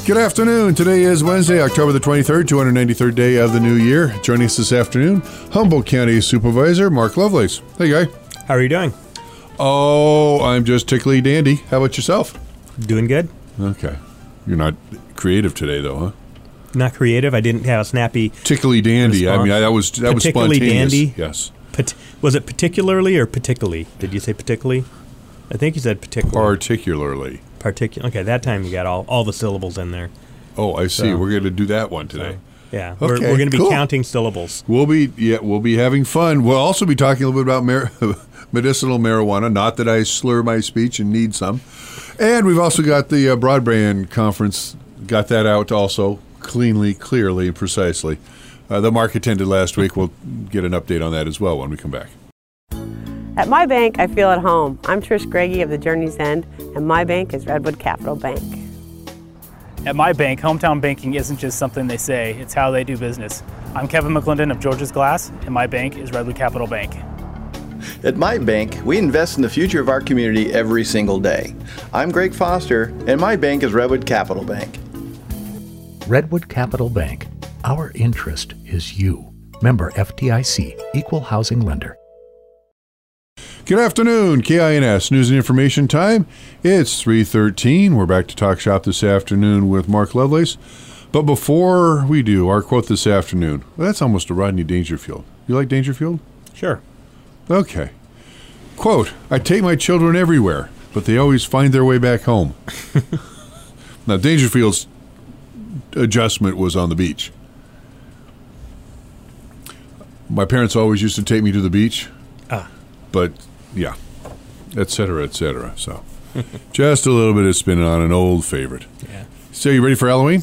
Good afternoon. Today is Wednesday, October the 23rd, 293rd day of the new year. Joining us this afternoon, Humboldt County Supervisor Mark Lovelace. Hey, guy. How are you doing? Oh, I'm just tickly dandy. How about yourself? Doing good. Okay. You're not creative today, though, huh? Not creative. I didn't have a snappy Tickly dandy. response. I mean, that was Particularly spontaneous. dandy? Yes. Was it particularly or particularly? Did you say particularly? I think you said particularly. Particularly. Okay, that time you got all the syllables in there. Oh, I see. So- We're going to do that one today. Yeah, Okay, we're going to be cool. counting syllables. We'll be having fun. We'll also be talking a little bit about medicinal marijuana. Not that I slur my speech and need some. And we've also got the broadband conference. Got that out also cleanly, clearly, and precisely. The Mark attended last week. We'll get an update on that as well when we come back. At my bank, I feel at home. I'm Trish Greggy of the Journey's End, and my bank is Redwood Capital Bank. At my bank, hometown banking isn't just something they say, it's how they do business. I'm Kevin McClendon of George's Glass, and my bank is Redwood Capital Bank. At my bank, we invest in the future of our community every single day. I'm Greg Foster, and my bank is Redwood Capital Bank. Redwood Capital Bank. Our interest is you. Member FDIC, Equal Housing Lender. Good afternoon, KINS News and Information Time. It's 3:13. We're back to Talk Shop this afternoon with Mark Lovelace. But before we do, our quote this afternoon. Well, that's almost a Rodney Dangerfield. You like Dangerfield? Sure. Okay. Quote, I take my children everywhere, but they always find their way back home. Now, Dangerfield's adjustment was on the beach. My parents always used to take me to the beach. But, yeah, et cetera, et cetera. So, just a little bit of spinning on an old favorite. Yeah. So, you ready for Halloween?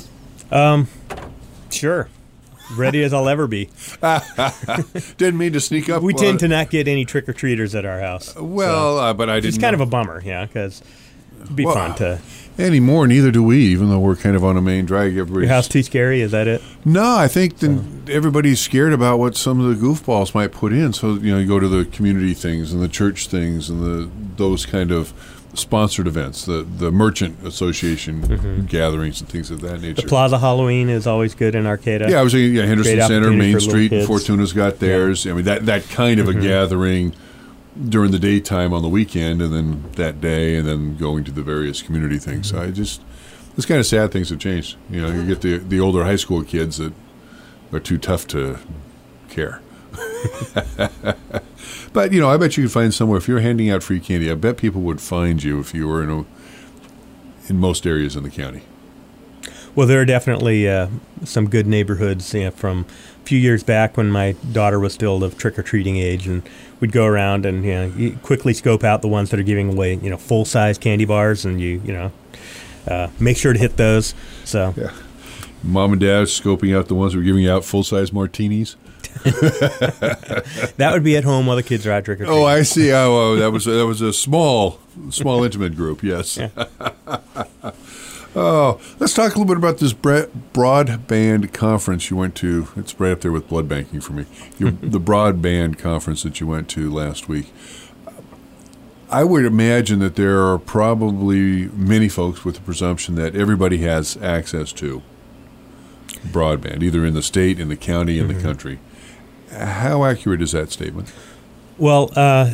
Sure. Ready as I'll ever be. Didn't mean to sneak up. We tend to not get any trick-or-treaters at our house. But I didn't. It's kind of a bummer, yeah, because it'd be fun to... Anymore, neither do we, even though we're kind of on a main drag. Your house too scary? Is that it? No, I think everybody's scared about what some of the goofballs might put in. So, you go to the community things and the church things and those kind of sponsored events, the merchant association gatherings and things of that nature. The Plaza Halloween is always good in Arcata. Yeah, I was thinking Henderson Great Center, opportunity Main for little Street, kids. Fortuna's got theirs. Yeah. I mean, that kind of a gathering during the daytime on the weekend, and then that day, and then going to the various community things. So it's kind of sad things have changed. You get the older high school kids that are too tough to care. But, I bet you could find somewhere, if you're handing out free candy, I bet people would find you if you were in most areas in the county. Well, there are definitely some good neighborhoods from a few years back when my daughter was still of trick-or-treating age, and we'd go around and you quickly scope out the ones that are giving away full-size candy bars, and you make sure to hit those. So, yeah. Mom and Dad scoping out the ones who are giving out full-size martinis. That would be at home while the kids are out trick-or-treating. Oh, I see. Oh, that was a small intimate group. Yes. Yeah. Oh, let's talk a little bit about this broadband conference you went to. It's right up there with blood banking for me. The broadband conference that you went to last week. I would imagine that there are probably many folks with the presumption that everybody has access to broadband, either in the state, in the county, in the country. How accurate is that statement? Well,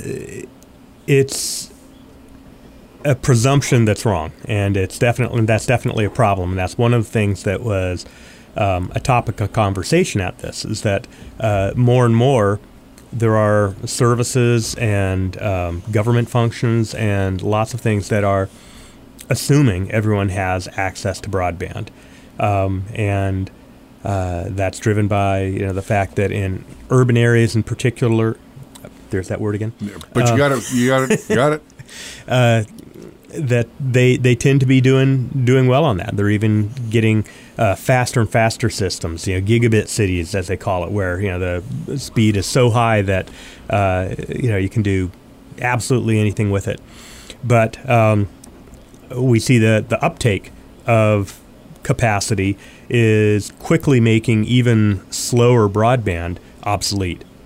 it's a presumption that's wrong, and that's definitely a problem. And that's one of the things that was a topic of conversation at this, is that more and more there are services and government functions and lots of things that are assuming everyone has access to broadband, and that's driven by the fact that in urban areas in particular, there's that word again. But you got it. That they tend to be doing well on that. They're even getting faster and faster systems, gigabit cities as they call it, where the speed is so high that you can do absolutely anything with it. But we see the uptake of capacity is quickly making even slower broadband obsolete.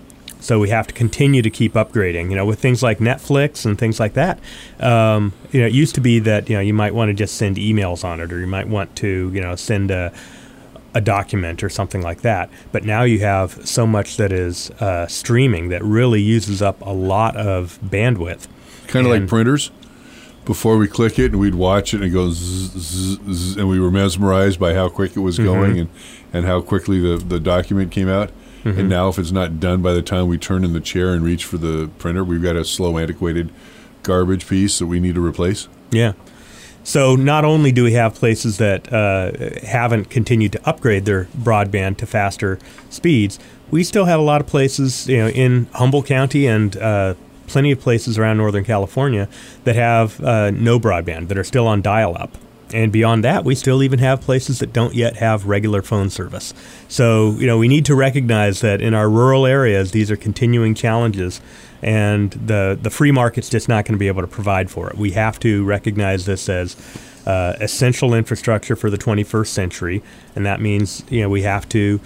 So we have to continue to keep upgrading. With things like Netflix and things like that, it used to be that you might want to just send emails on it, or you might want to send a document or something like that. But now you have so much that is streaming that really uses up a lot of bandwidth. Kind of like printers. Before we click it and we'd watch it and it goes zzz, zzz, and we were mesmerized by how quick it was going and how quickly the document came out. And now if it's not done by the time we turn in the chair and reach for the printer, we've got a slow, antiquated garbage piece that we need to replace. Yeah. So not only do we have places that haven't continued to upgrade their broadband to faster speeds, we still have a lot of places in Humboldt County and plenty of places around Northern California that have no broadband, that are still on dial-up. And beyond that, we still even have places that don't yet have regular phone service. So, we need to recognize that in our rural areas, these are continuing challenges, and the free market's just not going to be able to provide for it. We have to recognize this as essential infrastructure for the 21st century, and that means, we have to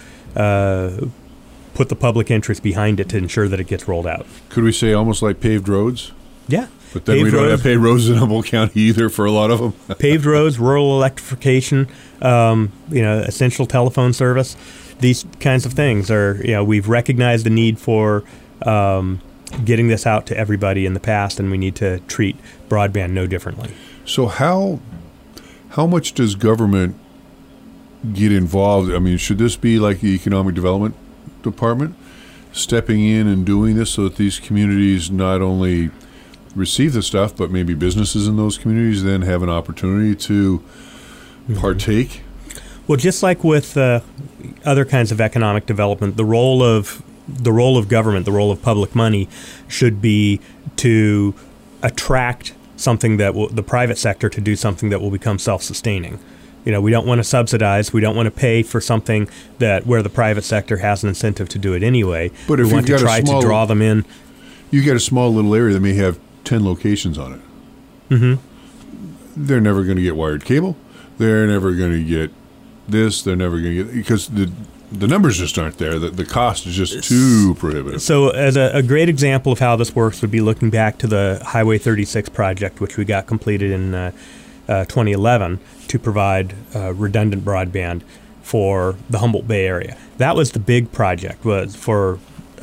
put the public interest behind it to ensure that it gets rolled out. Could we say almost like paved roads? Yeah. But then we don't have paved roads in Humboldt County either for a lot of them. Paved roads, rural electrification, essential telephone service. These kinds of things are, we've recognized the need for getting this out to everybody in the past, and we need to treat broadband no differently. So how much does government get involved? I mean, should this be like the Economic Development Department stepping in and doing this so that these communities not only receive the stuff, but maybe businesses in those communities then have an opportunity to partake? Well, just like with other kinds of economic development, the role of government, the role of public money, should be to attract something that the private sector to do something that will become self-sustaining. We don't want to subsidize. We don't want to pay for something where the private sector has an incentive to do it anyway. But we if want to try to draw them in. You got a small little area that may have 10 locations on it. They're never going to get wired cable. They're never going to get this. They're never going to get, because the numbers just aren't there. The cost is just too prohibitive. So as a great example of how this works would be looking back to the Highway 36 project, which we got completed in 2011 to provide redundant broadband for the Humboldt Bay area. That was the big project, was for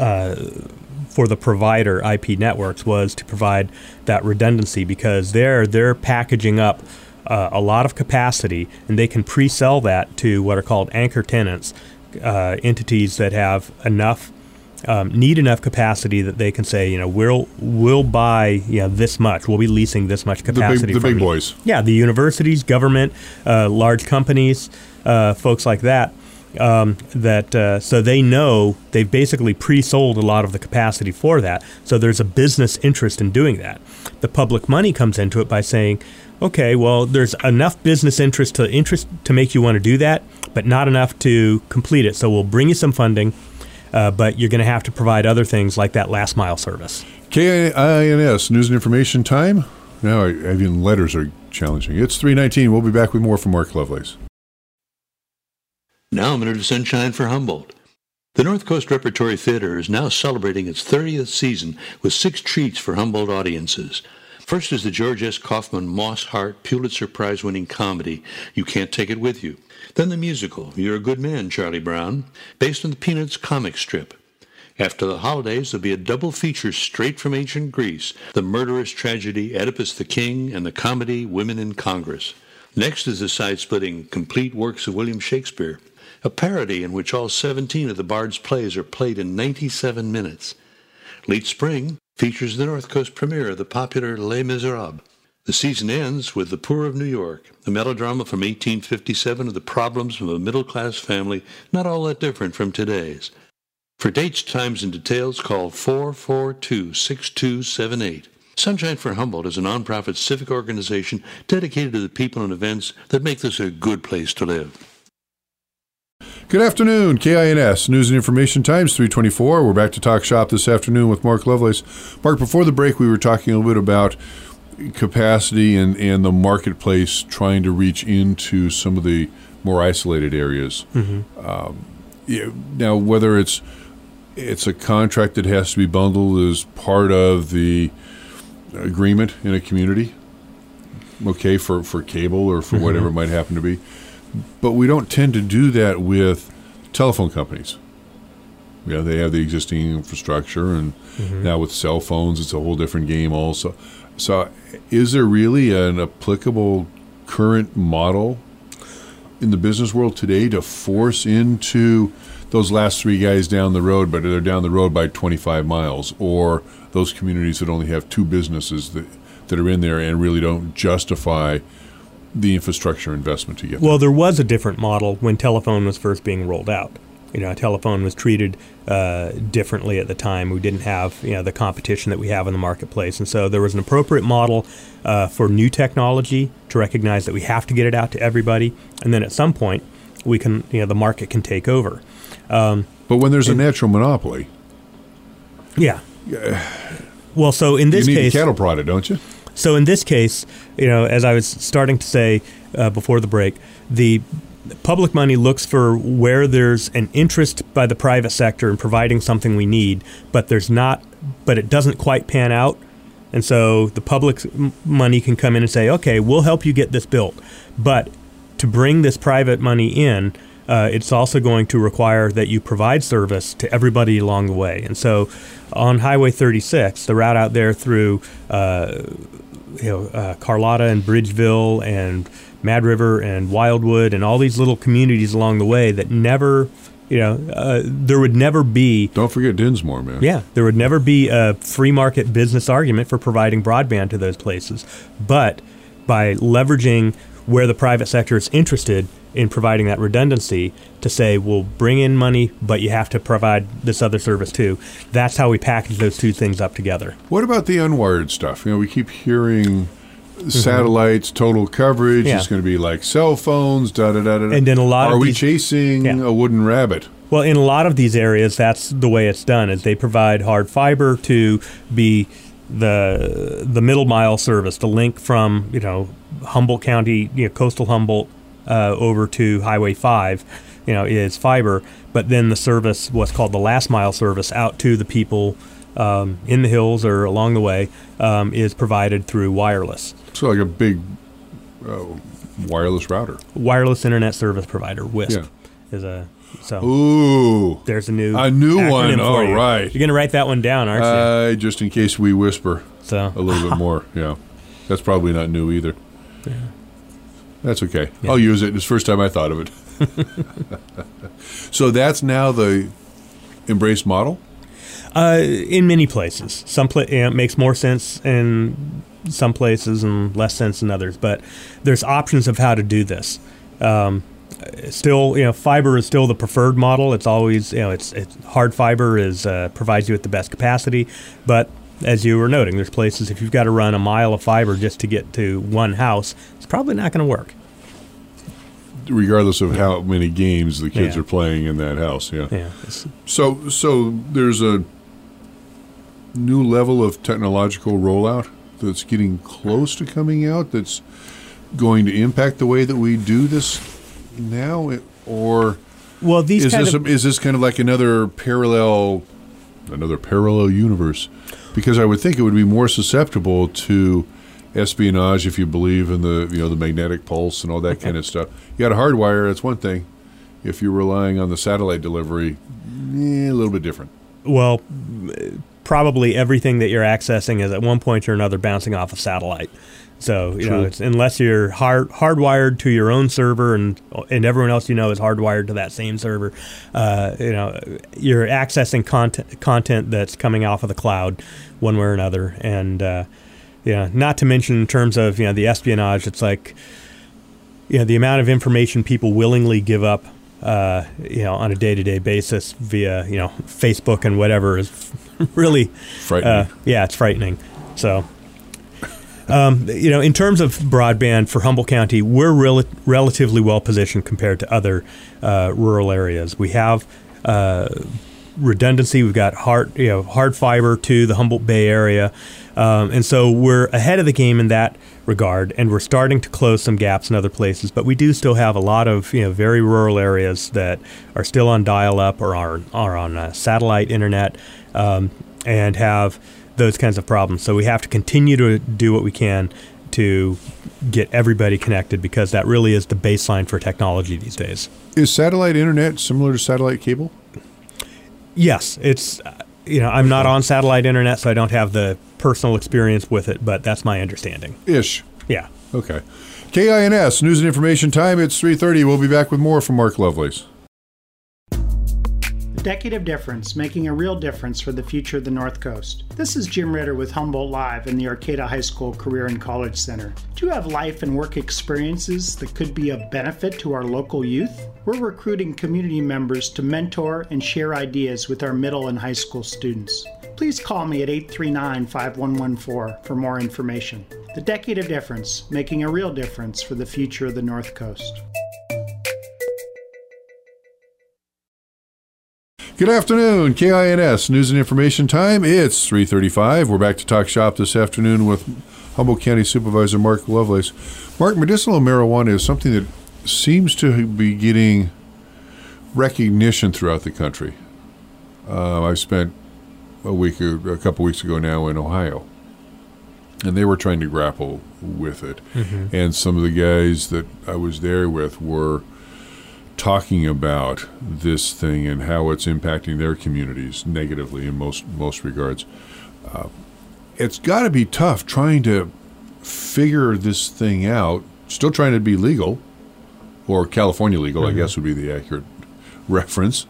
the provider, IP Networks, was to provide that redundancy, because they're packaging up a lot of capacity, and they can pre-sell that to what are called anchor tenants, entities that have need enough capacity that they can say, we'll buy this much. We'll be leasing this much capacity. The big boys. Yeah, the universities, government, large companies, folks like that. So they know they've basically pre-sold a lot of the capacity for that. So there's a business interest in doing that. The public money comes into it by saying, okay, well, there's enough business interest to make you want to do that, but not enough to complete it. So we'll bring you some funding, but you're going to have to provide other things like that last mile service. KINS, News and Information Time. Now even letters are challenging. It's 3:19. We'll be back with more from Mark Lovelace. Now a minute of sunshine for Humboldt. The North Coast Repertory Theater is now celebrating its 30th season with 6 treats for Humboldt audiences. First is the George S. Kaufman Moss Hart Pulitzer Prize-winning comedy, You Can't Take It With You. Then the musical, You're a Good Man, Charlie Brown, based on the Peanuts comic strip. After the holidays, there'll be a double feature straight from ancient Greece, the murderous tragedy Oedipus the King and the comedy Women in Congress. Next is the side-splitting Complete Works of William Shakespeare, a parody in which all 17 of the Bard's plays are played in 97 minutes. Late spring features the North Coast premiere of the popular Les Miserables. The season ends with The Poor of New York, a melodrama from 1857 of the problems of a middle-class family not all that different from today's. For dates, times, and details, call 442-6278. Sunshine for Humboldt is a nonprofit civic organization dedicated to the people and events that make this a good place to live. Good afternoon, KINS, News and Information Times, 3:24. We're back to Talk Shop this afternoon with Mark Lovelace. Mark, before the break, we were talking a little bit about capacity and the marketplace trying to reach into some of the more isolated areas. Now, whether it's it's a contract that has to be bundled as part of the agreement in a community, okay, for cable or for whatever it might happen to be. But we don't tend to do that with telephone companies. Yeah, they have the existing infrastructure, and now with cell phones, it's a whole different game also. So is there really an applicable current model in the business world today to force into those last three guys down the road, but they're down the road by 25 miles, or those communities that only have two businesses that are in there and really don't justify the infrastructure investment to get Well, there was a different model when telephone was first being rolled out. Telephone was treated differently at the time. We didn't have, the competition that we have in the marketplace. And so there was an appropriate model for new technology to recognize that we have to get it out to everybody. And then at some point, we can, the market can take over. But when there's a natural monopoly. Yeah. Well, so in this case. You need case. a cattle prod, don't you? So in this case, as I was starting to say before the break, the public money looks for where there's an interest by the private sector in providing something we need, but it doesn't quite pan out. And so the public money can come in and say, okay, we'll help you get this built. But to bring this private money in, it's also going to require that you provide service to everybody along the way. And so on Highway 36, the route out there through Carlotta and Bridgeville and Mad River and Wildwood and all these little communities along the way that never, there would never be. Don't forget Dinsmore, man. Yeah, there would never be a free market business argument for providing broadband to those places. But by leveraging where the private sector is interested in providing that redundancy to say, we'll bring in money, but you have to provide this other service too. That's how we package those two things up together. What about the unwired stuff? We keep hearing satellites, total coverage. Yeah. It's going to be like cell phones, da-da-da-da. And in a lot Are we chasing a wooden rabbit? Well, in a lot of these areas, that's the way it's done, is they provide hard fiber to be the middle mile service, the link from, Humboldt County, coastal Humboldt, over to Highway 5, is fiber. But then the service, what's called the last mile service, out to the people in the hills or along the way, is provided through wireless. So like a big wireless router. Wireless Internet Service Provider, WISP, is a... So ooh, there's a new one. All right, you're gonna write that one down, aren't you? Just in case we whisper a little bit more. Yeah, that's probably not new either. Yeah. That's okay. Yeah. I'll use it. It's the first time I thought of it. So that's now the embraced model. In many places, it makes more sense in some places and less sense in others. But there's options of how to do this. Still, fiber is still the preferred model. It's always, it's hard fiber provides you with the best capacity. But as you were noting, there's places if you've got to run a mile of fiber just to get to one house, it's probably not going to work. Regardless of how many games the kids are playing in that house, Yeah. So there's a new level of technological rollout that's getting close to coming out that's going to impact the way that we do this now, or is this kind of like another parallel universe? Because I would think it would be more susceptible to espionage if you believe in the magnetic pulse and all that kind of stuff. You got a hardwire, that's one thing. If you're relying on the satellite delivery, a little bit different. Well, probably everything that you're accessing is at one point or another bouncing off a satellite. So it's, unless you're hardwired to your own server and everyone else is hardwired to that same server, you're accessing content that's coming off of the cloud, one way or another. And not to mention in terms of the espionage, it's like the amount of information people willingly give up on a day-to-day basis via Facebook and whatever is really frightening. It's frightening. So. In terms of broadband for Humboldt County, we're relatively well positioned compared to other rural areas. We have redundancy. We've got hard fiber to the Humboldt Bay area. And so we're ahead of the game in that regard, and we're starting to close some gaps in other places. But we do still have a lot of very rural areas that are still on dial-up or are on satellite internet and have those kinds of problems. So we have to continue to do what we can to get everybody connected, because that really is the baseline for technology these days. Is satellite internet similar to satellite cable? Yes, it's I'm not on satellite internet, so I don't have the personal experience with it, but that's my understanding. Ish. Yeah. Okay. KINS, News and Information Time. It's 3:30. We'll be back with more from Mark Lovelace. A decade of difference, making a real difference for the future of the North Coast. This is Jim Ritter with Humboldt Live in the Arcata High School Career and College Center. Do you have life and work experiences that could be of benefit to our local youth? We're recruiting community members to mentor and share ideas with our middle and high school students. Please call me at 839-5114 for more information. The Decade of Difference, making a real difference for the future of the North Coast. Good afternoon, KINS, News and Information Time. It's 3:35. We're back to talk shop this afternoon with Humboldt County Supervisor Mark Lovelace. Mark, medicinal marijuana is something that seems to be getting recognition throughout the country. I spent a couple weeks ago now in Ohio, and they were trying to grapple with it. Mm-hmm. And some of the guys that I was there with were talking about this thing and how it's impacting their communities negatively in most regards. It's got to be tough trying to figure this thing out, still trying to be legal, or California legal, I guess would be the accurate reference,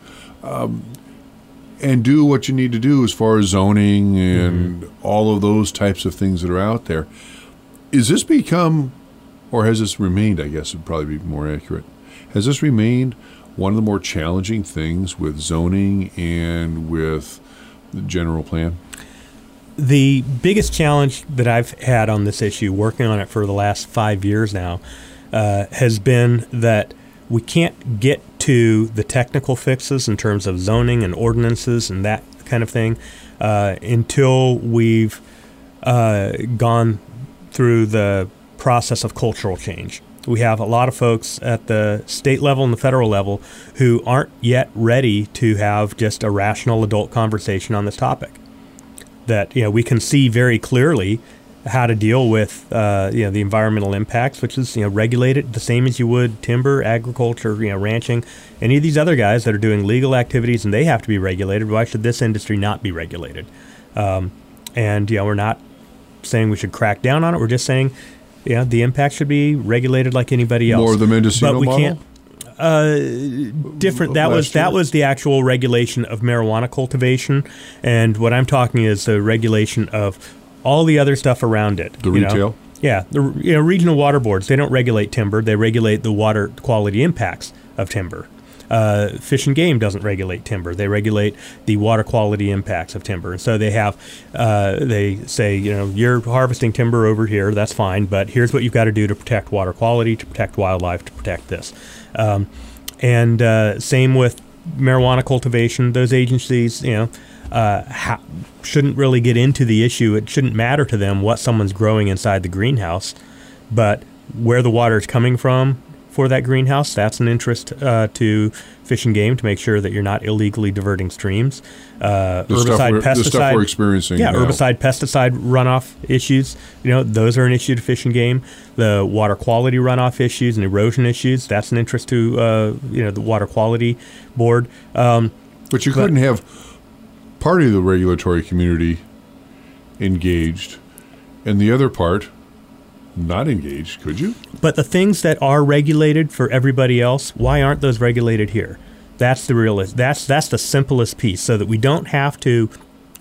and do what you need to do as far as zoning and all of those types of things that are out there. Is this become, or has this remained, I guess would probably be more accurate, has this remained one of the more challenging things with zoning and with the general plan? The biggest challenge that I've had on this issue, working on it for the last 5 years now, has been that we can't get to the technical fixes in terms of zoning and ordinances and that kind of thing until we've gone through the process of cultural change. We have a lot of folks at the state level and the federal level who aren't yet ready to have just a rational adult conversation on this topic. That we can see very clearly how to deal with the environmental impacts, which is regulated the same as you would timber, agriculture, ranching, any of these other guys that are doing legal activities, and they have to be regulated. Why should this industry not be regulated? And we're not saying we should crack down on it. We're just saying the impact should be regulated like anybody else. More of the Mendocino model? Can't. Different. That was the actual regulation of marijuana cultivation, and what I'm talking is the regulation of all the other stuff around it. The retail? Yeah. The regional water boards, they don't regulate timber. They regulate the water quality impacts of timber. Fish and Game doesn't regulate timber. They regulate the water quality impacts of timber. And so they have, they say, you're harvesting timber over here, that's fine, but here's what you've got to do to protect water quality, to protect wildlife, to protect this. And same with marijuana cultivation. Those agencies, shouldn't really get into the issue. It shouldn't matter to them what someone's growing inside the greenhouse, but where the water is coming from for that greenhouse, that's an interest to Fish and Game to make sure that you're not illegally diverting streams. Herbicide, pesticide, the stuff we're experiencing now. Herbicide, pesticide runoff issues, those are an issue to Fish and Game. The water quality runoff issues and erosion issues, that's an interest to the Water Quality Board. But you couldn't have part of the regulatory community engaged and the other part not engaged, could you? But the things that are regulated for everybody else, why aren't those regulated here? That's the that's the simplest piece, so that we don't have to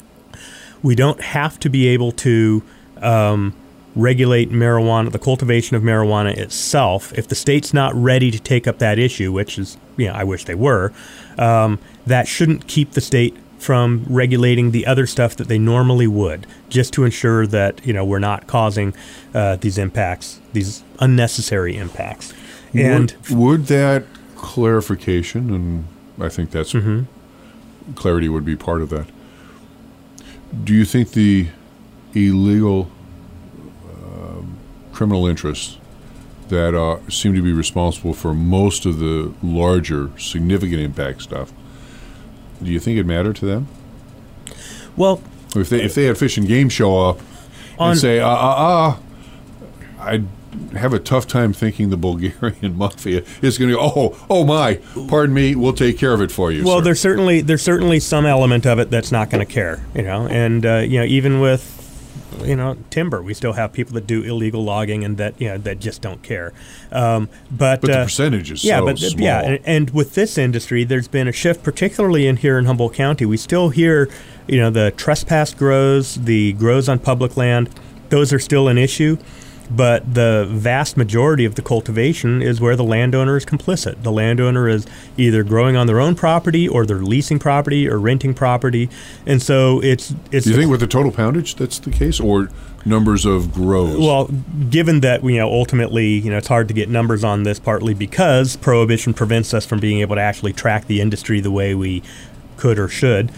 be able to regulate marijuana, the cultivation of marijuana itself. If the state's not ready to take up that issue, which is, I wish they were, that shouldn't keep the state from regulating the other stuff that they normally would, just to ensure that we're not causing these impacts, these unnecessary impacts. And would that clarification, and I think that's clarity would be part of that. Do you think the illegal criminal interests that seem to be responsible for most of the larger, significant impact stuff, do you think it mattered to them? Well, if they had Fish and Game show up and say, I'd have a tough time thinking the Bulgarian mafia is going to go, oh my, pardon me, we'll take care of it for you. Well, sir. there's certainly some element of it that's not going to care, and even with timber, we still have people that do illegal logging and that just don't care. But the percentage is so small. Yeah, and with this industry, there's been a shift, particularly here in Humboldt County. We still hear, the trespass grows, the grows on public land, those are still an issue. But the vast majority of the cultivation is where the landowner is complicit. The landowner is either growing on their own property, or they're leasing property, or renting property, and so it's. Do you think with the total poundage that's the case, or numbers of grows? Well, given that ultimately it's hard to get numbers on this, partly because prohibition prevents us from being able to actually track the industry the way we could or should,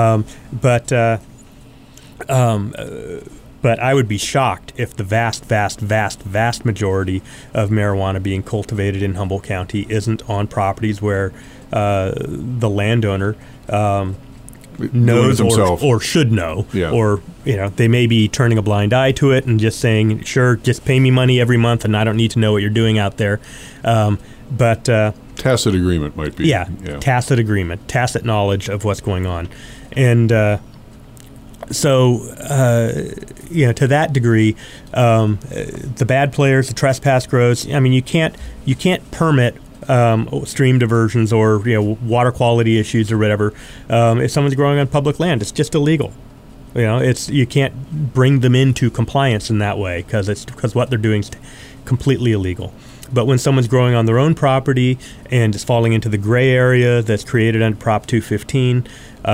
But I would be shocked if the vast majority of marijuana being cultivated in Humboldt County isn't on properties where the landowner knows or should know, or they may be turning a blind eye to it and just saying, sure, just pay me money every month and I don't need to know what you're doing out there. But tacit agreement might be. Yeah, tacit agreement, tacit knowledge of what's going on, and. So, to that degree, the bad players, the trespass grows. I mean, you can't permit stream diversions or water quality issues or whatever. If someone's growing on public land, it's just illegal. You can't bring them into compliance in that way because what they're doing is completely illegal. But when someone's growing on their own property and is falling into the gray area that's created under Prop 215,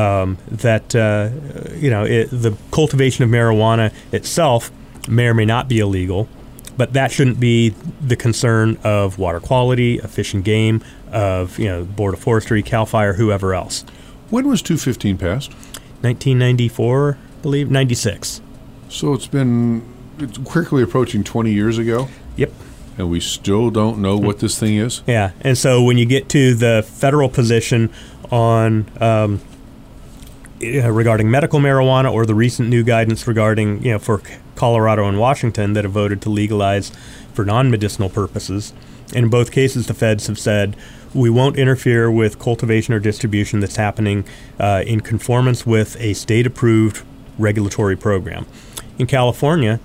the cultivation of marijuana itself may or may not be illegal, but that shouldn't be the concern of water quality, of Fish and Game, of Board of Forestry, CAL FIRE, whoever else. When was 215 passed? 1994, I believe, 96. So it's quickly approaching 20 years ago? Yep. And we still don't know what this thing is? Yeah, and so when you get to the federal position on regarding medical marijuana, or the recent new guidance regarding, for Colorado and Washington that have voted to legalize for non-medicinal purposes, and in both cases the feds have said, we won't interfere with cultivation or distribution that's happening in conformance with a state-approved regulatory program. In California,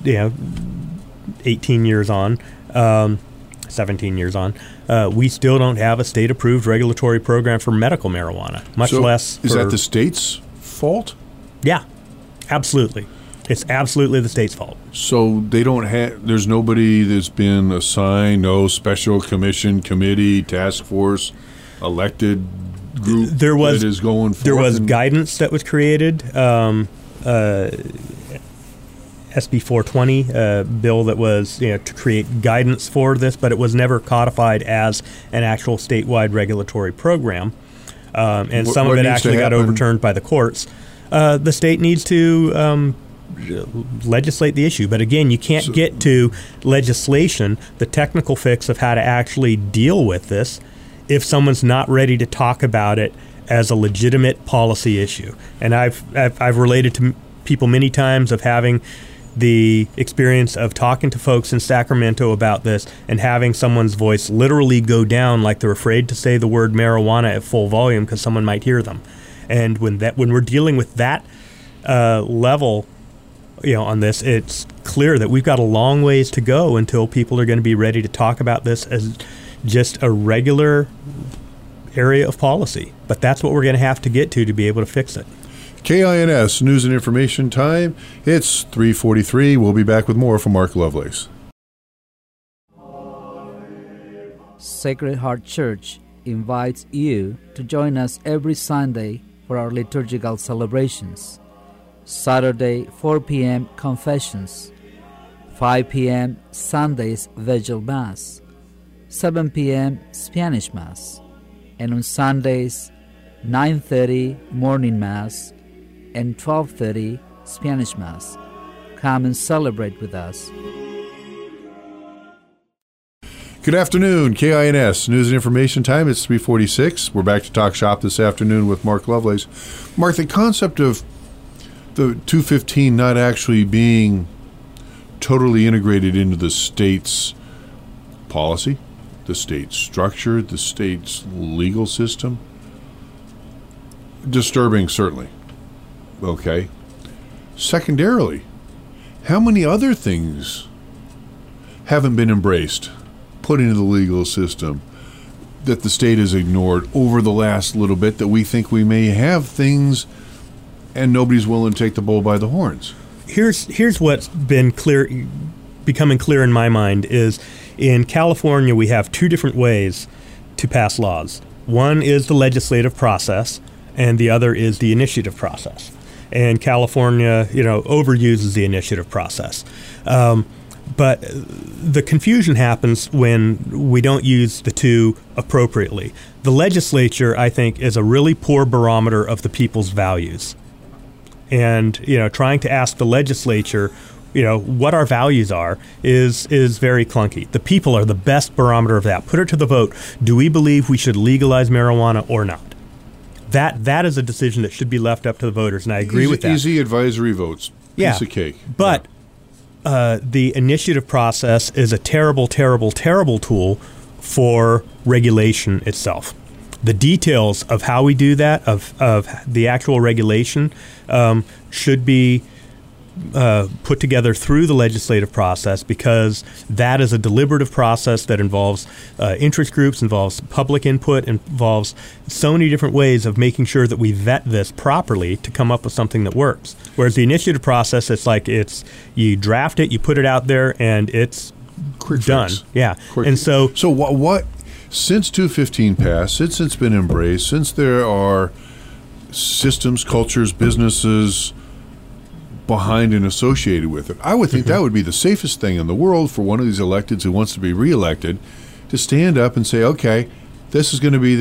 18 years on, 17 years on, we still don't have a state-approved regulatory program for medical marijuana, much less is that the state's fault? Yeah, absolutely. It's absolutely the state's fault. So they don't have, there's nobody that's been assigned, no special commission, committee, task force, elected group that is going forth? There was guidance that was created, SB 420 bill that was to create guidance for this, but it was never codified as an actual statewide regulatory program. And some of it actually got overturned by the courts. The state needs to legislate the issue. But again, you can't get to legislation, the technical fix of how to actually deal with this, if someone's not ready to talk about it as a legitimate policy issue. And I've related to people many times of having the experience of talking to folks in Sacramento about this and having someone's voice literally go down like they're afraid to say the word marijuana at full volume because someone might hear them. And when we're dealing with that level, on this, it's clear that we've got a long ways to go until people are going to be ready to talk about this as just a regular area of policy. But that's what we're going to have to get to be able to fix it. KINS News and Information Time. It's 3:43. We'll be back with more from Mark Lovelace. Sacred Heart Church invites you to join us every Sunday for our liturgical celebrations. Saturday, 4 p.m. Confessions, 5 p.m. Sunday's Vigil Mass, 7 p.m. Spanish Mass, and on Sundays, 9:30 morning mass, and 12:30 Spanish mass. Come and celebrate with us. Good afternoon, KINS News and Information Time. It's 3:46. We're back to Talk Shop this afternoon with Mark Lovelace. Mark, the concept of the 215 not actually being totally integrated into the state's policy, the state's structure, the state's legal system, disturbing, certainly. Okay. Secondarily, how many other things haven't been embraced, put into the legal system, that the state has ignored over the last little bit, that we think we may have things and nobody's willing to take the bull by the horns? Here's what's been becoming clear in my mind is in California we have two different ways to pass laws. One is the legislative process, and the other is the initiative process. And California, overuses the initiative process. But the confusion happens when we don't use the two appropriately. The legislature, I think, is a really poor barometer of the people's values. And, trying to ask the legislature, what our values are is very clunky. The people are the best barometer of that. Put it to the vote. Do we believe we should legalize marijuana or not? That is a decision that should be left up to the voters, and I agree with that. Easy advisory votes. Piece of cake. But the initiative process is a terrible, terrible, terrible tool for regulation itself. The details of how we do that, of the actual regulation, should be put together through the legislative process, because that is a deliberative process that involves interest groups, involves public input, involves so many different ways of making sure that we vet this properly to come up with something that works. Whereas the initiative process, you draft it, you put it out there, and it's quick done. Fix. Yeah. Quick. And so what since 215 passed, since it's been embraced, since there are systems, cultures, businesses behind and associated with it, I would think that would be the safest thing in the world for one of these electeds who wants to be reelected to stand up and say, okay, this is going to be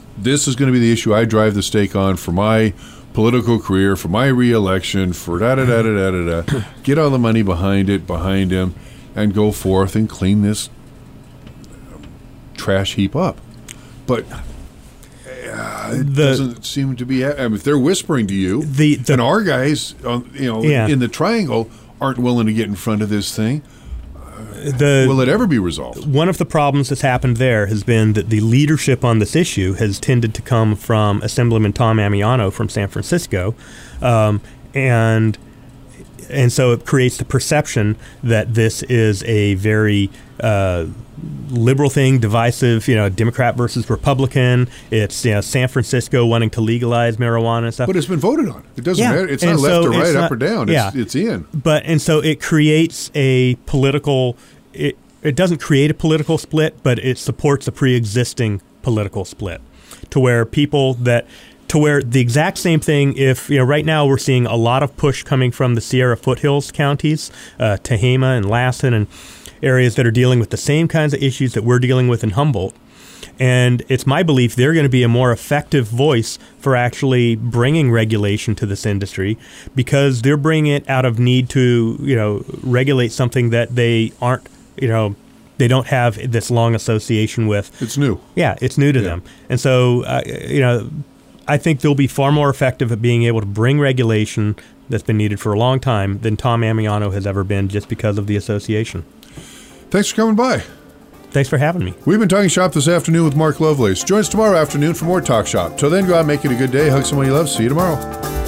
the issue I drive the stake on for my political career, for my reelection, for da-da-da-da-da-da-da. Get all the money behind him, and go forth and clean this trash heap up. But it doesn't seem to be. If they're whispering to you, and our guys, in the triangle, aren't willing to get in front of this thing, will it ever be resolved? One of the problems that's happened there has been that the leadership on this issue has tended to come from Assemblyman Tom Amiano from San Francisco, and so it creates the perception that this is a very liberal thing, divisive, Democrat versus Republican. It's San Francisco wanting to legalize marijuana and stuff. But it's been voted on. It doesn't matter. It's not left or right, up or down. It's in. And so it creates a political. It doesn't create a political split, but it supports a pre-existing political split, to where the exact same thing, if, right now we're seeing a lot of push coming from the Sierra Foothills counties, Tehama and Lassen, and areas that are dealing with the same kinds of issues that we're dealing with in Humboldt. And it's my belief they're going to be a more effective voice for actually bringing regulation to this industry, because they're bringing it out of need to, regulate something that they aren't, they don't have this long association with. It's new. Yeah, it's new to them. And so, I think they'll be far more effective at being able to bring regulation that's been needed for a long time than Tom Amiano has ever been, just because of the association. Thanks for coming by. Thanks for having me. We've been talking shop this afternoon with Mark Lovelace. Join us tomorrow afternoon for more Talk Shop. Till then, go out and make it a good day. Hug someone you love. See you tomorrow.